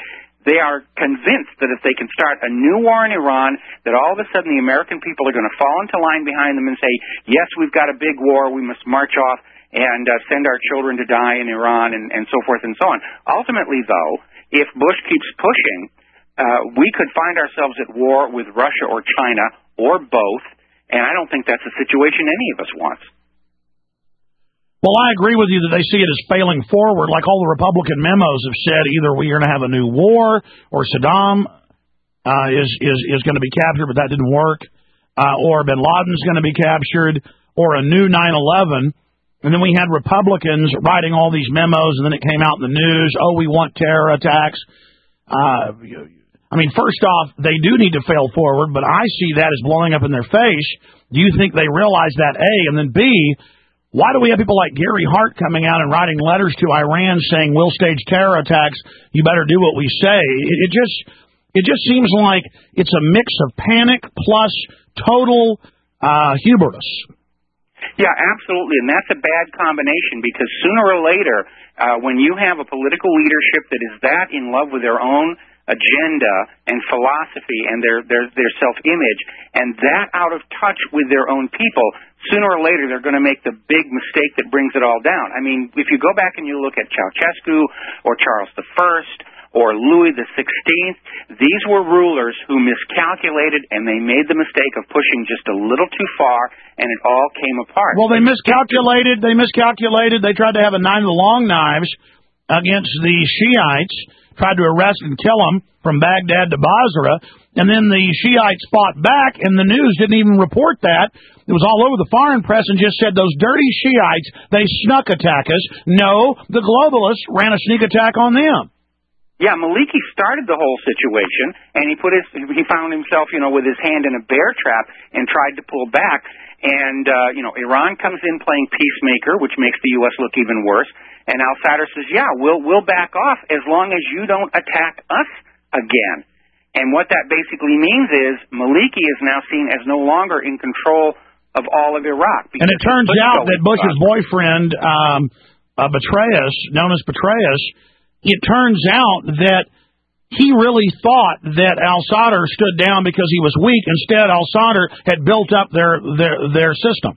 They are convinced that if they can start a new war in Iran, that all of a sudden the American people are going to fall into line behind them and say, yes, we've got a big war, we must march off and uh, send our children to die in Iran, and, and so forth and so on. Ultimately, though, if Bush keeps pushing, uh, we could find ourselves at war with Russia or China or both, and I don't think that's a situation any of us wants. Well, I agree with you that they see it as failing forward, like all the Republican memos have said. Either we're going to have a new war, or Saddam uh, is is is going to be captured, but that didn't work, uh, or Bin Laden's going to be captured, or a new nine eleven. And then we had Republicans writing all these memos, and then it came out in the news. Oh, we want terror attacks. Uh, I mean, first off, they do need to fail forward, but I see that as blowing up in their face. Do you think they realize that? A, and then B. Why do we have people like Gary Hart coming out and writing letters to Iran saying we'll stage terror attacks? You better do what we say. It, it just it just seems like it's a mix of panic plus total uh, hubris. Yeah, absolutely, and that's a bad combination because sooner or later, uh, when you have a political leadership that is that in love with their own agenda and philosophy and their their, their self-image, and that out of touch with their own people, sooner or later they're going to make the big mistake that brings it all down. I mean, if you go back and you look at Ceausescu or Charles the First or Louis the Sixteenth, these were rulers who miscalculated and they made the mistake of pushing just a little too far, and it all came apart. Well, they miscalculated. They miscalculated. They tried to have a nine of the long knives against the Shiites, tried to arrest and kill them from Baghdad to Basra, and then the Shiites fought back, and the news didn't even report that. It was all over the foreign press and just said, those dirty Shiites, they snuck attack us. No, the globalists ran a sneak attack on them. Yeah, Maliki started the whole situation, and he put his he found himself, you know, with his hand in a bear trap and tried to pull back. And, uh, you know, Iran comes in playing peacemaker, which makes the U S look even worse. And al-Sadr says, yeah, we'll we'll back off as long as you don't attack us again. And what that basically means is Maliki is now seen as no longer in control of all of Iraq. And it turns out that Bush's boyfriend, um, uh, Petraeus, known as Petraeus, it turns out that he really thought that al-Sadr stood down because he was weak. Instead, al-Sadr had built up their their, their system.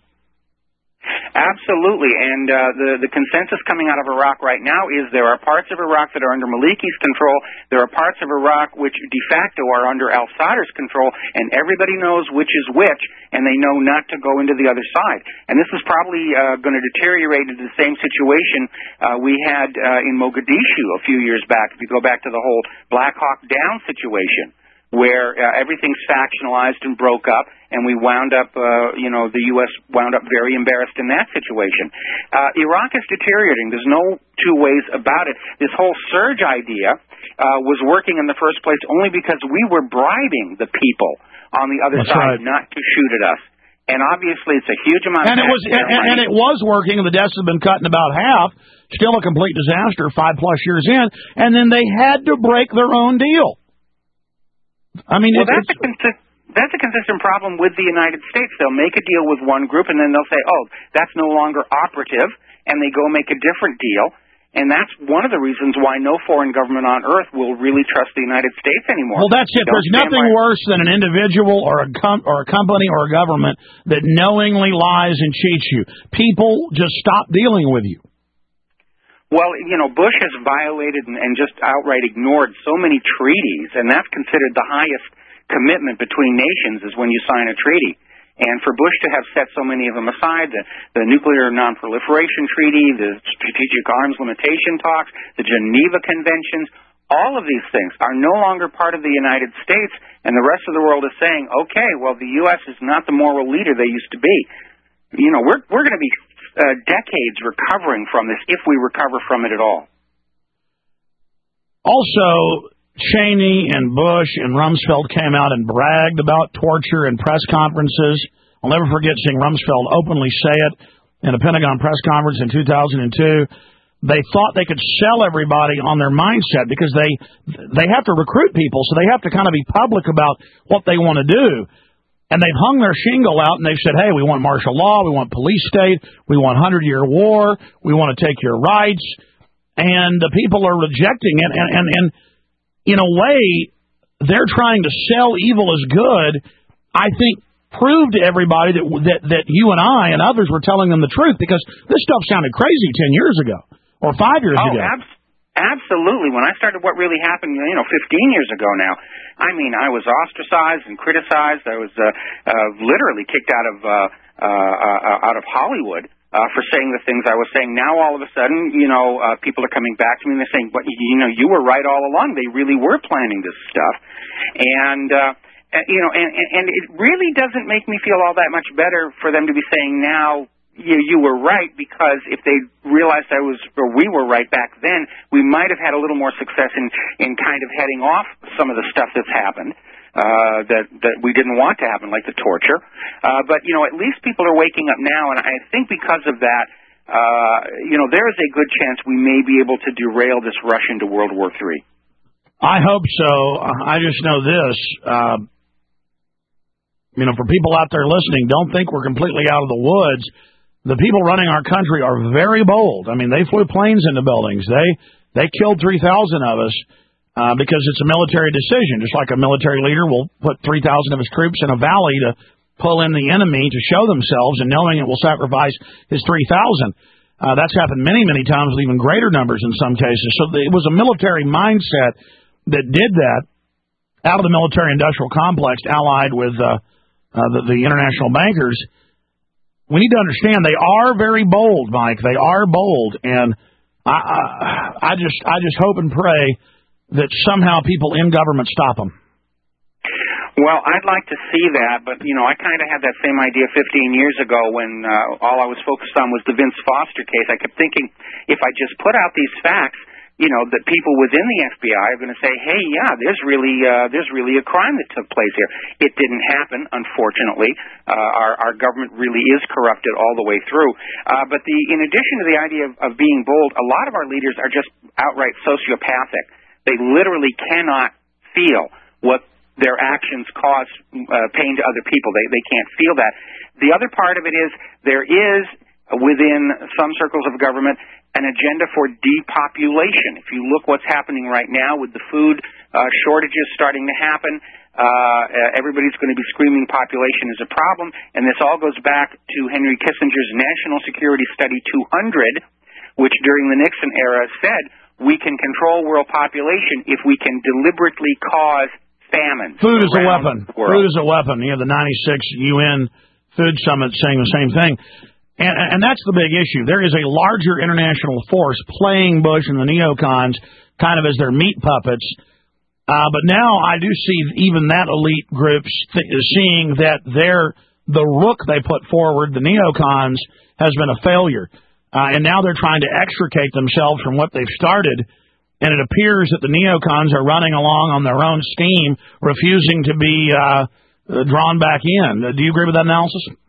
Absolutely, and uh, the the consensus coming out of Iraq right now is there are parts of Iraq that are under Maliki's control. There are parts of Iraq which de facto are under al-Sadr's control, and everybody knows which is which, and they know not to go into the other side. And this is probably uh, going to deteriorate into the same situation uh, we had uh, in Mogadishu a few years back. If you go back to the whole Black Hawk Down situation, where uh, everything's factionalized and broke up, and we wound up, uh, you know, the U S wound up very embarrassed in that situation. Uh, Iraq is deteriorating. There's no two ways about it. This whole surge idea uh, was working in the first place only because we were bribing the people on the other That's side right. not to shoot at us. And obviously, it's a huge amount and of it was and, and it was working, and the deaths have been cut in about half. Still a complete disaster five plus years in, and then they had to break their own deal. I mean, well, it, that's, a consi- that's a consistent problem with the United States. They'll make a deal with one group, and then they'll say, oh, that's no longer operative, and they go make a different deal. And that's one of the reasons why no foreign government on earth will really trust the United States anymore. Well, that's it. Don't There's nothing by- worse than an individual or a com- or a company or a government that knowingly lies and cheats you. People just stop dealing with you. Well, you know, Bush has violated and, and just outright ignored so many treaties, and that's considered the highest commitment between nations is when you sign a treaty. And for Bush to have set so many of them aside, the, the Nuclear Non-Proliferation Treaty, the Strategic Arms Limitation Talks, the Geneva Conventions, all of these things are no longer part of the United States, and the rest of the world is saying, okay, well, the U S is not the moral leader they used to be. You know, we're we're going to be Uh, decades recovering from this, if we recover from it at all. Also, Cheney and Bush and Rumsfeld came out and bragged about torture in press conferences. I'll never forget seeing Rumsfeld openly say it in a Pentagon press conference in two thousand two. They thought they could sell everybody on their mindset because they they have to recruit people, so they have to kind of be public about what they want to do. And they've hung their shingle out, and they've said, hey, we want martial law, we want police state, we want hundred-year war, we want to take your rights. And the people are rejecting it. And, and, and in a way, they're trying to sell evil as good, I think, prove to everybody that, that that you and I and others were telling them the truth, because this stuff sounded crazy ten years ago or five years oh, ago. Ab- absolutely. When I started what really happened, you know, fifteen years ago now, I mean, I was ostracized and criticized. I was uh, uh, literally kicked out of uh, uh, uh, out of Hollywood uh, for saying the things I was saying. Now, all of a sudden, you know, uh, people are coming back to me and they're saying, "But you know, you were right all along. They really were planning this stuff," and. Uh, Uh, you know, and, and, and it really doesn't make me feel all that much better for them to be saying now, you, you were right, because if they realized I was, or we were right back then, we might have had a little more success in, in kind of heading off some of the stuff that's happened, uh, that, that we didn't want to happen, like the torture. Uh, but, you know, at least people are waking up now, and I think because of that, uh, you know, there is a good chance we may be able to derail this rush into World War Three. I hope so. I just know this. Uh, You know, for people out there listening, don't think we're completely out of the woods. The people running our country are very bold. I mean, they flew planes into buildings. They they killed three thousand of us uh, because it's a military decision. Just like a military leader will put three thousand of his troops in a valley to pull in the enemy to show themselves, and knowing it will sacrifice his three thousand. Uh, that's happened many, many times with even greater numbers in some cases. So it was a military mindset that did that out of the military-industrial complex, allied with Uh, Uh, the, the international bankers. We need to understand they are very bold, Mike. They are bold, and I, I, I just, I just hope and pray that somehow people in government stop them. Well, I'd like to see that, but you know, I kind of had that same idea fifteen years ago when uh, all I was focused on was the Vince Foster case. I kept thinking, if I just put out these facts, you know, that people within the F B I are going to say, hey, yeah, there's really uh, there's really a crime that took place here. It didn't happen, unfortunately. Uh, our, our government really is corrupted all the way through. Uh, but the, in addition to the idea of, of being bold, a lot of our leaders are just outright sociopathic. They literally cannot feel what their actions cause uh, pain to other people. They, they can't feel that. The other part of it is there is, within some circles of government, an agenda for depopulation. If you look what's happening right now with the food uh, shortages starting to happen, uh, everybody's going to be screaming population is a problem, and this all goes back to Henry Kissinger's National Security Study two hundred, which during the Nixon era said we can control world population if we can deliberately cause famine. Food is a weapon. Food is a weapon. You have the ninety-six U N Food Summit saying the same thing. And, and that's the big issue. There is a larger international force playing Bush and the neocons kind of as their meat puppets. Uh, but now I do see even that elite group th- seeing that their the rook they put forward, the neocons, has been a failure. Uh, and now they're trying to extricate themselves from what they've started. And it appears that the neocons are running along on their own steam, refusing to be uh, drawn back in. Uh, do you agree with that analysis?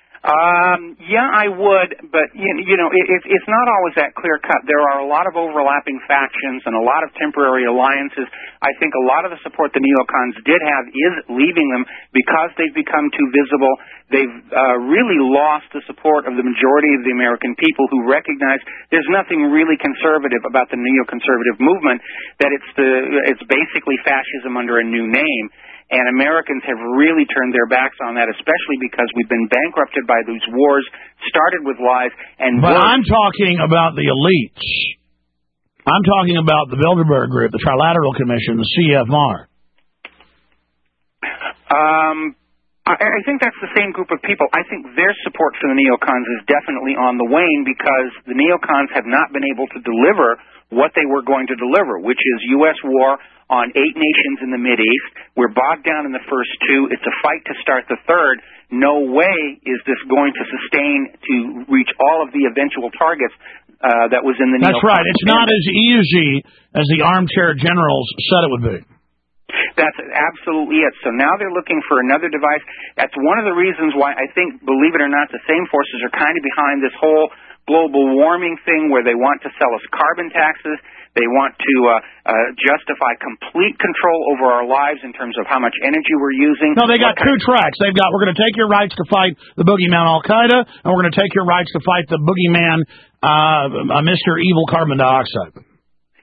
Um, yeah, I would, but you, you know, it, it, it's not always that clear cut. There are a lot of overlapping factions and a lot of temporary alliances. I think a lot of the support the neocons did have is leaving them because they've become too visible. They've uh, really lost the support of the majority of the American people who recognize there's nothing really conservative about the neoconservative movement, that it's the it's basically fascism under a new name. And Americans have really turned their backs on that, especially because we've been bankrupted by these wars, started with lies, and But worse. I'm talking about the elites. I'm talking about the Bilderberg Group, the Trilateral Commission, the C F R. Um, I, I think that's the same group of people. I think their support for the neocons is definitely on the wane because the neocons have not been able to deliver what they were going to deliver, which is U S war on eight nations in the Mideast. We're bogged down in the first two. It's a fight to start the third. No way is this going to sustain to reach all of the eventual targets uh, that was in the That's neocon. right. It's not as easy as the armchair generals said it would be. That's absolutely it. So now they're looking for another device. That's one of the reasons why I think, believe it or not, the same forces are kind of behind this whole global warming thing where they want to sell us carbon taxes. They want to uh, uh, justify complete control over our lives in terms of how much energy we're using. No, they got two tracks. They've got, we're going to take your rights to fight the boogeyman Al-Qaeda, and we're going to take your rights to fight the boogeyman, uh, uh, Mister Evil Carbon Dioxide.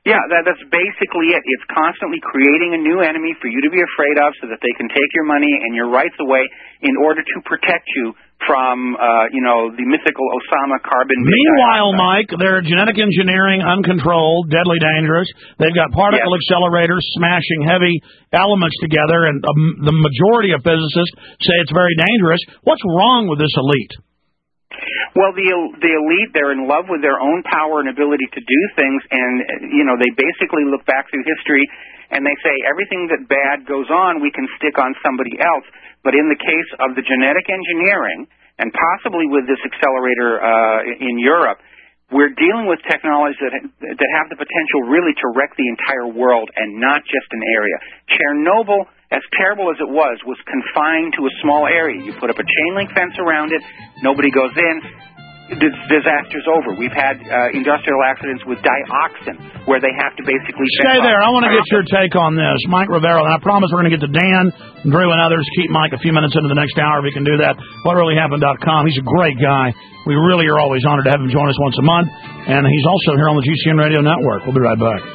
Yeah, that, that's basically it. It's constantly creating a new enemy for you to be afraid of so that they can take your money and your rights away in order to protect you from, uh, you know, the mythical Osama carbon. Meanwhile, Mike, they're genetic engineering, uncontrolled, deadly dangerous. They've got particle yes. accelerators smashing heavy elements together, and um, the majority of physicists say it's very dangerous. What's wrong with this elite? Well, the the elite, they're in love with their own power and ability to do things, and, you know, they basically look back through history and they say everything that bad goes on, we can stick on somebody else. But in the case of the genetic engineering, and possibly with this accelerator uh, in Europe, we're dealing with technologies that that have the potential really to wreck the entire world and not just an area. Chernobyl, as terrible as it was, was confined to a small area. You put up a chain link fence around it, nobody goes in, d- disaster's over. We've had uh, industrial accidents with dioxin, where they have to basically... Stay there. I want to get your take on this. Mike Rivero, and I promise we're going to get to Dan, Drew, and others. Keep Mike a few minutes into the next hour if we can do that. what really happened dot com. He's a great guy. We really are always honored to have him join us once a month. And he's also here on the G C N Radio Network. We'll be right back.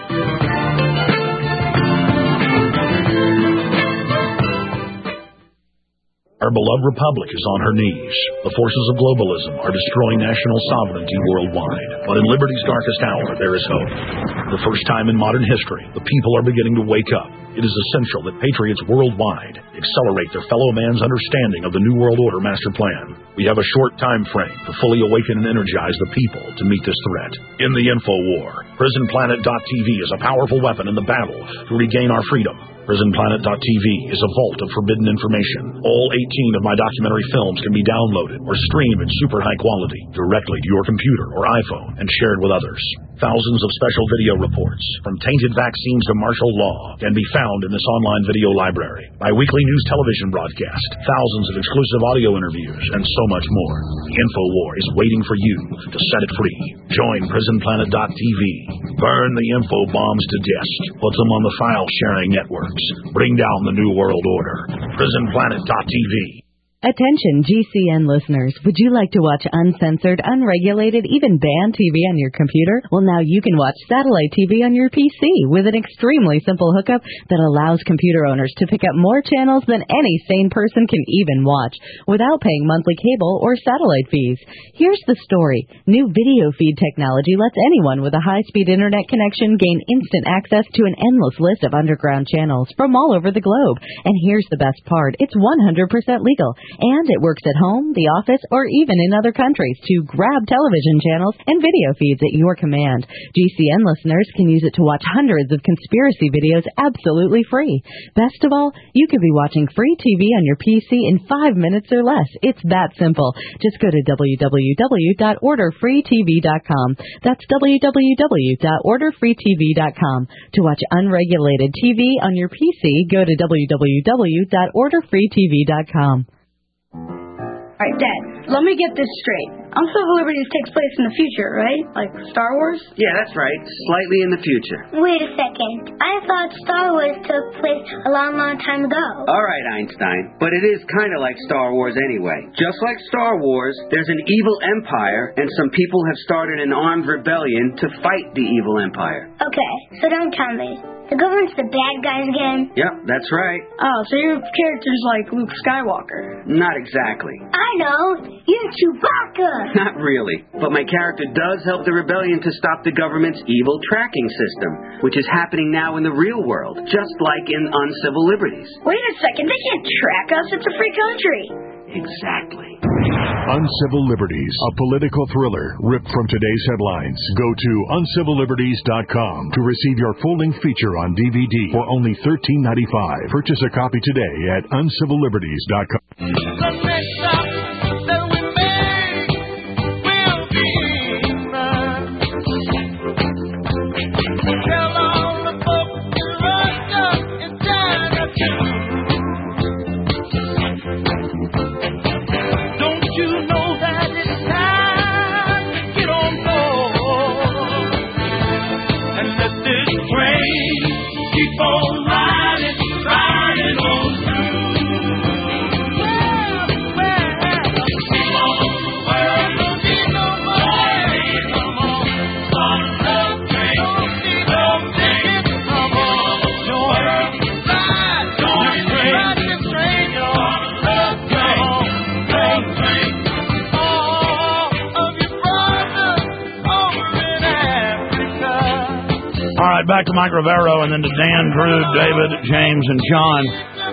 Our beloved republic is on her knees. The forces of globalism are destroying national sovereignty worldwide. But in liberty's darkest hour, there is hope. For the first time in modern history, the people are beginning to wake up. It is essential that patriots worldwide accelerate their fellow man's understanding of the New World Order master plan. We have a short time frame to fully awaken and energize the people to meet this threat. In the info war, prison planet dot t v is a powerful weapon in the battle to regain our freedom. prison planet dot t v is a vault of forbidden information. All eighteen of my documentary films can be downloaded or streamed in super high quality directly to your computer or iPhone and shared with others. Thousands of special video reports, from tainted vaccines to martial law, can be found in this online video library. My weekly news television broadcast, thousands of exclusive audio interviews, and so much more. The InfoWar is waiting for you to set it free. Join prison planet dot t v. Burn the info bombs to dust. Put them on the file-sharing networks. Bring down the New World Order. prison planet dot t v. Attention G C N listeners, would you like to watch uncensored, unregulated, even banned T V on your computer? Well, now you can watch satellite T V on your P C with an extremely simple hookup that allows computer owners to pick up more channels than any sane person can even watch without paying monthly cable or satellite fees. Here's the story. New video feed technology lets anyone with a high-speed internet connection gain instant access to an endless list of underground channels from all over the globe. And here's the best part. It's one hundred percent legal. And it works at home, the office, or even in other countries to grab television channels and video feeds at your command. G C N listeners can use it to watch hundreds of conspiracy videos absolutely free. Best of all, you could be watching free T V on your P C in five minutes or less. It's that simple. Just go to w w w dot order free t v dot com. That's w w w dot order free t v dot com. To watch unregulated T V on your P C, go to w w w dot order free t v dot com. All right, Dad, let me get this straight. Uncivil Liberties takes place in the future, right? Like Star Wars? Yeah, that's right. Slightly in the future. Wait a second. I thought Star Wars took place a long, long time ago. All right, Einstein. But it is kind of like Star Wars anyway. Just like Star Wars, there's an evil empire, and some people have started an armed rebellion to fight the evil empire. Okay, so don't tell me. The government's the bad guys again? Yep, that's right. Oh, so your character's like Luke Skywalker. Not exactly. I know. You're Chewbacca. Not really. But my character does help the rebellion to stop the government's evil tracking system, which is happening now in the real world, just like in Uncivil Liberties. Wait a second. They can't track us. It's a free country. Exactly. Uncivil Liberties, a political thriller ripped from today's headlines. Go to uncivil liberties dot com to receive your full-length feature on D V D for only thirteen ninety-five. Purchase a copy today at uncivil liberties dot com. on riding, riding on through. Well, well. right, back to Mike Rivero and then to Dan, Drew, David, James, and John.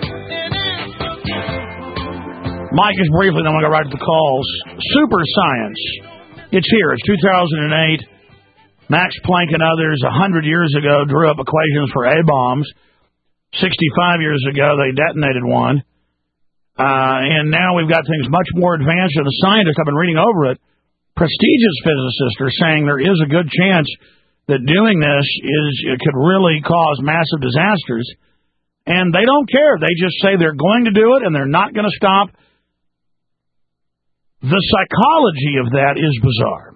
Mike, just briefly, then we'll go right to the calls. Super science. It's here. It's two thousand eight. Max Planck and others one hundred years ago drew up equations for A-bombs. sixty-five years ago, they detonated one. Uh, and now we've got things much more advanced. And the scientists, I've been reading over it, prestigious physicists are saying there is a good chance that doing this is it could really cause massive disasters. And they don't care. They just say they're going to do it, and they're not going to stop. The psychology of that is bizarre.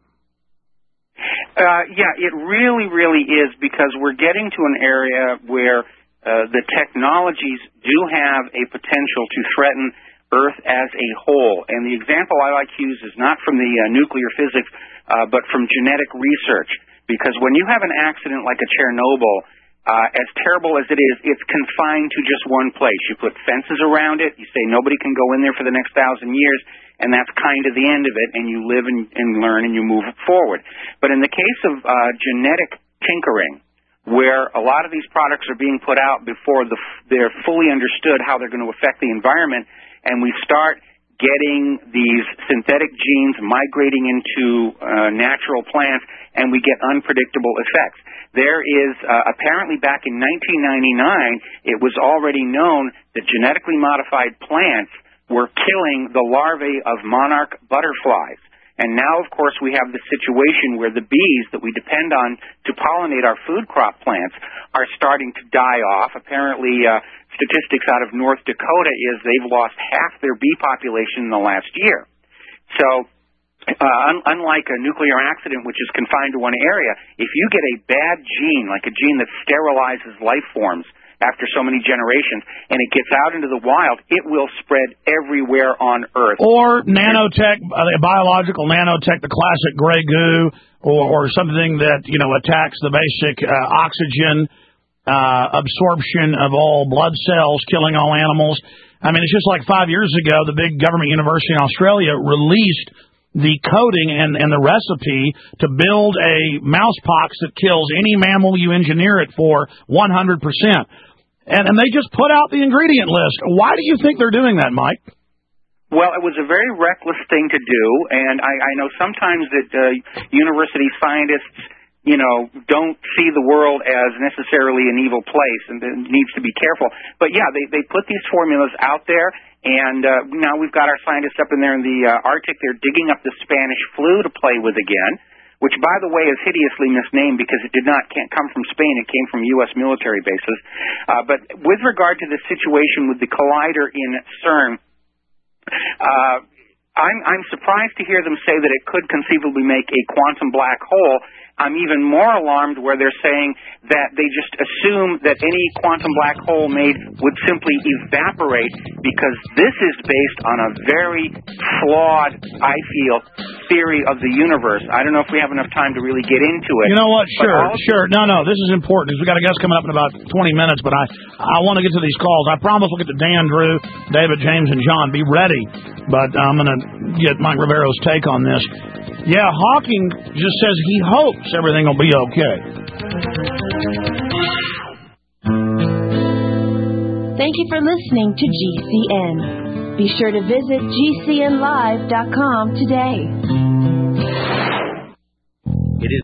Uh, yeah, it really, really is, because we're getting to an area where uh, the technologies do have a potential to threaten Earth as a whole. And the example I like to use is not from the uh, nuclear physics, uh, but from genetic research. Because when you have an accident like a Chernobyl, uh, as terrible as it is, it's confined to just one place. You put fences around it. You say nobody can go in there for the next thousand years, and that's kind of the end of it, and you live and, and learn and you move forward. But in the case of uh, genetic tinkering, where a lot of these products are being put out before the, they're fully understood how they're going to affect the environment, and we start getting these synthetic genes migrating into uh, natural plants, and we get unpredictable effects. There is, uh, apparently back in nineteen ninety-nine, it was already known that genetically modified plants were killing the larvae of monarch butterflies. And now, of course, we have the situation where the bees that we depend on to pollinate our food crop plants are starting to die off. Apparently, uh, statistics out of North Dakota is they've lost half their bee population in the last year. So, uh, un- unlike a nuclear accident, which is confined to one area, if you get a bad gene, like a gene that sterilizes life forms after so many generations, and it gets out into the wild, it will spread everywhere on Earth. Or nanotech, uh, biological nanotech, the classic gray goo, or, or something that, you know, attacks the basic uh, oxygen uh, absorption of all blood cells, killing all animals. I mean, it's just like five years ago, the big government university in Australia released the coding and, and the recipe to build a mouse pox that kills any mammal you engineer it for one hundred percent. And, and they just put out the ingredient list. Why do you think they're doing that, Mike? Well, it was a very reckless thing to do, and I, I know sometimes that uh, university scientists, you know, don't see the world as necessarily an evil place and it needs to be careful. But, yeah, they, they put these formulas out there, and uh, now we've got our scientists up in there in the uh, Arctic. They're digging up the Spanish flu to play with again, which, by the way, is hideously misnamed because it did not can't come from Spain. It came from U S military bases. Uh, but with regard to the situation with the collider in CERN, uh, I'm, I'm surprised to hear them say that it could conceivably make a quantum black hole. I'm even more alarmed where they're saying that they just assume that any quantum black hole made would simply evaporate, because this is based on a very flawed, I feel, theory of the universe. I don't know if we have enough time to really get into it. You know what? Sure, sure. No, no, this is important. We've got a guest coming up in about twenty minutes, but I, I want to get to these calls. I promise we'll get to Dan, Drew, David, James, and John. Be ready. But I'm going to get Mike Rivero's take on this. Yeah, Hawking just says he hopes everything will be okay. Thank you for listening to G C N. Be sure to visit G C N live dot com today.